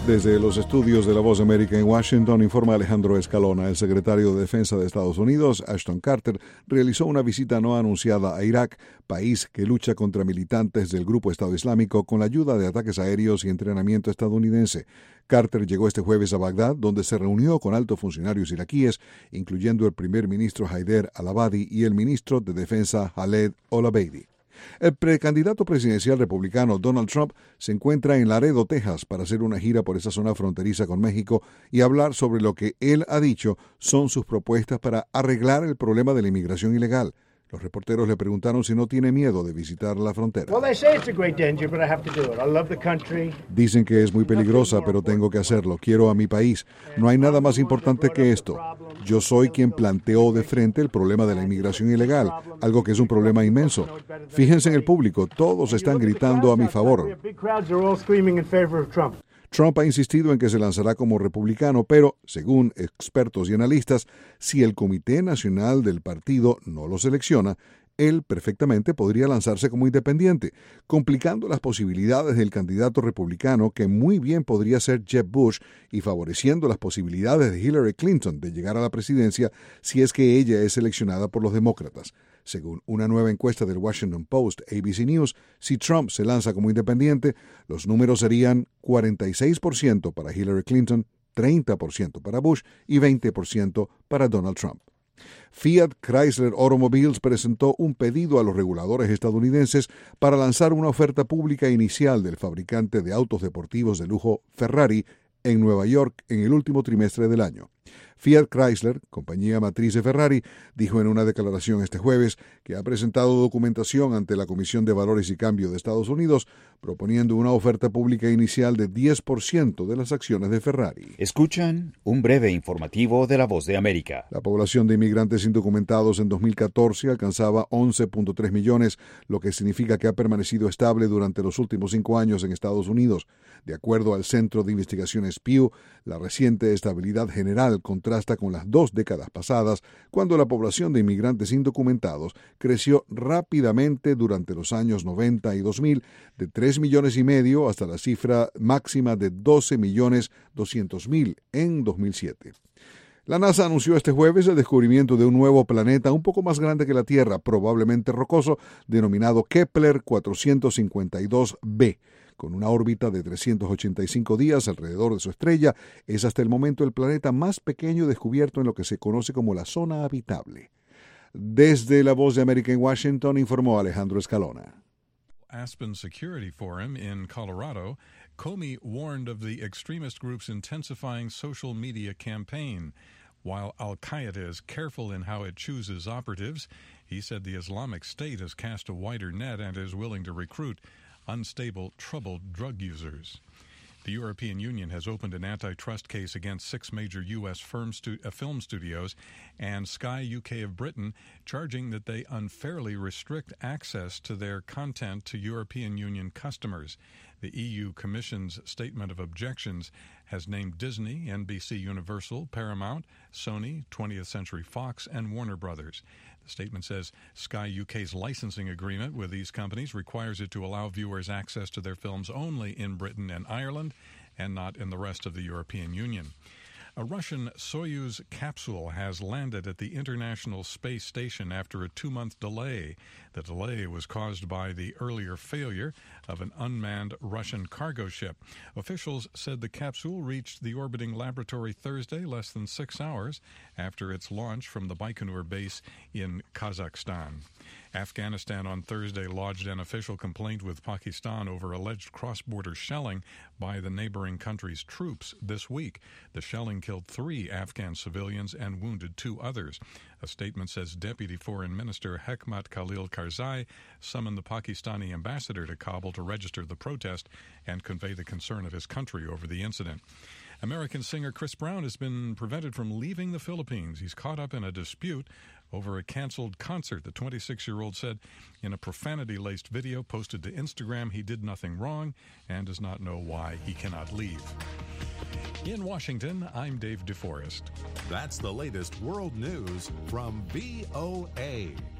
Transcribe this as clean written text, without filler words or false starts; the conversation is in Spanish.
Desde los estudios de La Voz de América en Washington, informa Alejandro Escalona. El secretario de Defensa de Estados Unidos, Ashton Carter, realizó una visita no anunciada a Irak, país que lucha contra militantes del grupo Estado Islámico con la ayuda de ataques aéreos y entrenamiento estadounidense. Carter llegó este jueves a Bagdad, donde se reunió con altos funcionarios iraquíes, incluyendo el primer ministro Haider al-Abadi y el ministro de Defensa Khaled al-Obeidi. El precandidato presidencial republicano Donald Trump se encuentra en Laredo, Texas, para hacer una gira por esa zona fronteriza con México y hablar sobre lo que él ha dicho son sus propuestas para arreglar el problema de la inmigración ilegal. Los reporteros le preguntaron si no tiene miedo de visitar la frontera. Dicen que es muy peligrosa, pero tengo que hacerlo. Quiero a mi país. No hay nada más importante que esto. Yo soy quien planteó de frente el problema de la inmigración ilegal, algo que es un problema inmenso. Fíjense en el público, todos están gritando a mi favor. Trump ha insistido en que se lanzará como republicano, pero, según expertos y analistas, si el Comité Nacional del partido no lo selecciona, él perfectamente podría lanzarse como independiente, complicando las posibilidades del candidato republicano que muy bien podría ser Jeb Bush y favoreciendo las posibilidades de Hillary Clinton de llegar a la presidencia si es que ella es seleccionada por los demócratas. Según una nueva encuesta del Washington Post, ABC News, si Trump se lanza como independiente, los números serían 46% para Hillary Clinton, 30% para Bush y 20% para Donald Trump. Fiat Chrysler Automobiles presentó un pedido a los reguladores estadounidenses para lanzar una oferta pública inicial del fabricante de autos deportivos de lujo Ferrari en Nueva York en el último trimestre del año. Fiat Chrysler, compañía matriz de Ferrari, dijo en una declaración este jueves que ha presentado documentación ante la Comisión de Valores y Cambio de Estados Unidos proponiendo una oferta pública inicial de 10% de las acciones de Ferrari. Escuchan un breve informativo de La Voz de América. La población de inmigrantes indocumentados en 2014 alcanzaba 11.3 millones, lo que significa que ha permanecido estable durante los últimos 5 años en Estados Unidos. De acuerdo al Centro de Investigaciones Pew, la reciente estabilidad general contrasta con las 2 décadas pasadas, cuando la población de inmigrantes indocumentados creció rápidamente durante los años 90 y 2000, de 3,5 millones hasta la cifra máxima de 12,200,000 en 2007. La NASA anunció este jueves el descubrimiento de un nuevo planeta un poco más grande que la Tierra, probablemente rocoso, denominado Kepler 452b. Con una órbita de 385 días alrededor de su estrella, es hasta el momento el planeta más pequeño descubierto en lo que se conoce como la zona habitable. Desde La Voz de América en Washington, informó Alejandro Escalona. Aspen Security Forum in Colorado, Comey warned of the extremist group's intensifying social media campaign. While Al-Qaeda is careful in how it chooses operatives, he said the Islamic State has cast a wider net and is willing to recruit unstable, troubled drug users. The European Union has opened an antitrust case against 6 major U.S. film studios and Sky UK of Britain, charging that they unfairly restrict access to their content to European Union customers. The EU Commission's statement of objections has named Disney, NBC Universal, Paramount, Sony, 20th Century Fox, and Warner Brothers. The statement says Sky UK's licensing agreement with these companies requires it to allow viewers access to their films only in Britain and Ireland and not in the rest of the European Union. A Russian Soyuz capsule has landed at the International Space Station after a 2-month delay. The delay was caused by the earlier failure of an unmanned Russian cargo ship. Officials said the capsule reached the orbiting laboratory Thursday, less than 6 hours after its launch from the Baikonur base in Kazakhstan. Afghanistan on Thursday lodged an official complaint with Pakistan over alleged cross-border shelling by the neighboring country's troops this week. The shelling killed 3 Afghan civilians and wounded 2 others. A statement says Deputy Foreign Minister Hekmat Khalil Karzai summoned the Pakistani ambassador to Kabul to register the protest and convey the concern of his country over the incident. American singer Chris Brown has been prevented from leaving the Philippines. He's caught up in a dispute over a canceled concert. The 26-year-old said in a profanity-laced video posted to Instagram he did nothing wrong and does not know why he cannot leave. In Washington, I'm Dave DeForest. That's the latest world news from VOA.